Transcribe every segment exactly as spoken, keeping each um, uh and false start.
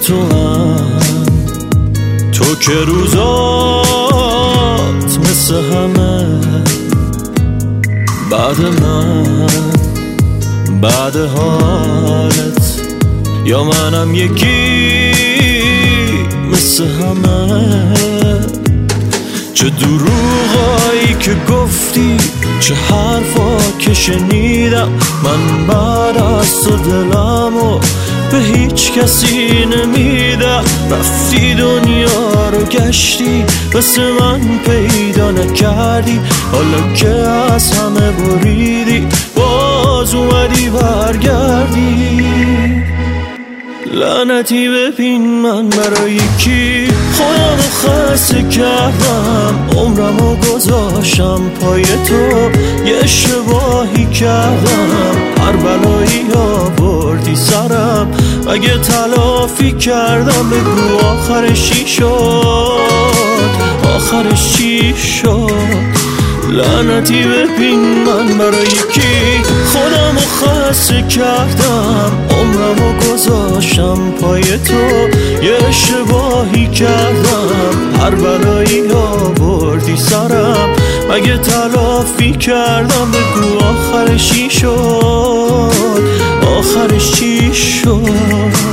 تو هم، تو که روزات مثل همه بعد من، بعد حالت یا منم یکی مثل همه. چه دروغایی که گفتی، چه حرفا که شنیدم، من بعد از تو دلمو به هیچ کسی نمیدم. رفتی دنیا رو گشتی، مثل من پیدا نکردی، حالا که از همه بریدی باز اومدی برگردی. لعنتی ببین من برای کی خودمو خسته کردم، عمرمو گذاشتم پای تو، یه اشتباهی کردم، هر بلایی آوردی سرم، اگه تلافی کردم بگو آخرش چی شد، آخرش چی شد. لعنتی ببین من برای کی خودمو خسته کردم، عمرمو گذاشتم پای تو، یه اشتباهی کردم، هر بلایی آوردی سرم، مگه تلافی کردم بگو آخرش چی شد، آخرش چی شد.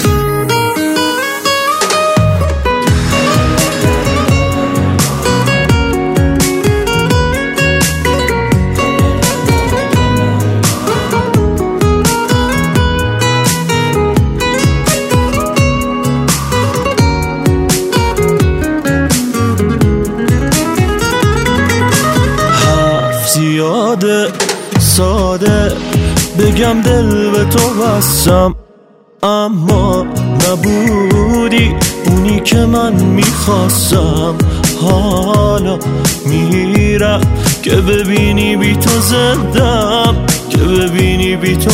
زیاده ساده بگم دل به تو بستم، اما نبودی اونی که من میخواستم. حالا میرم که ببینی بی تو زندم، که ببینی بی تو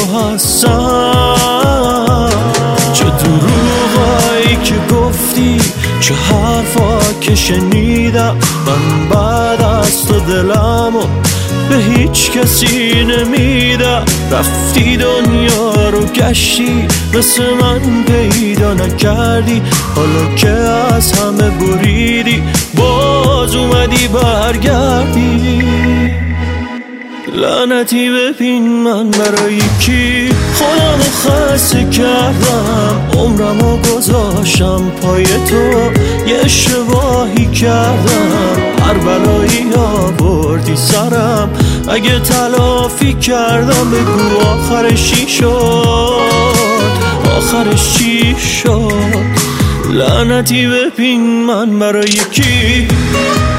هستم. چه دروغایی که گفتی، چه حرفا که شنیدم، من بعد از تو دلمو به هیچ کسی نمیدم. رفتی دنیا رو گشتی، مثل من پیدا نکردی، حالا که از همه بریدی باز اومدی برگردی. لعنتی ببین من برای کی خودمو خسته کردم، عمرمو گذاشتم پای تو، یه اشتباهی کردم، هر بلایی آوردی سرم، اگه تلافی کردم بگو آخرش چی شد، آخرش چی شد. لعنتی ببین من برای کی